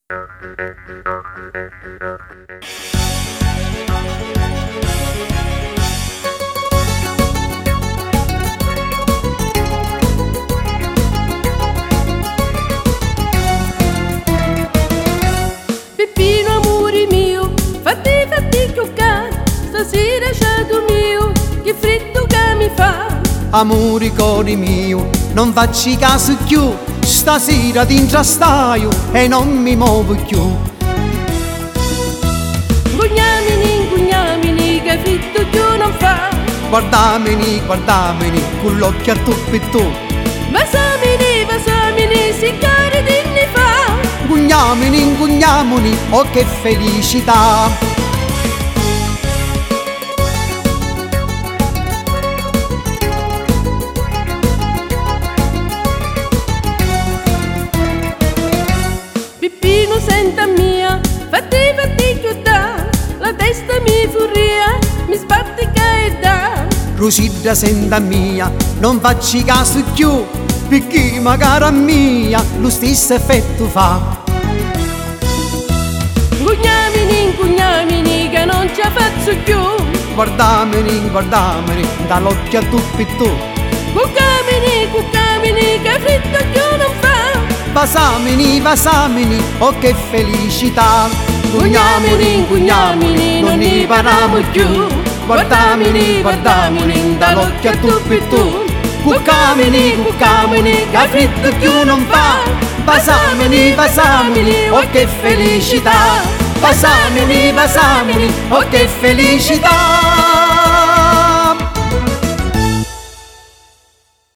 Peppino amore mio, fatti giocare, stasera c'è tu mio, che freddo che mi fa. Amore cuore mio, non facci caso più, stasera ti intrastaio e non mi muovo più. Gugnamini, che freddo più non fa. Guardamini, con l'occhio a tu e tu. Vasamini, si cari dinni fa. Gugnamini, oh che felicità. Peppino senta mia, fatti chiudere, la testa mi furia, mi sbattica e dà. Rosilda senta mia, non facci caso più, perché magari a mia lo stesso effetto fa. Gugnamini, che non ce la faccio più. Guardamini, dall'occhio a tu e tu. Cuccamini, che freddo più non fa. Vasamini, oh che felicità. Gugnamini, non ne parliamo più. Guardamini, dall'occhio a tu e tu. Cuccamini, che freddo più non fa. Vasamini, oh che felicità. Vasamini, oh che felicità.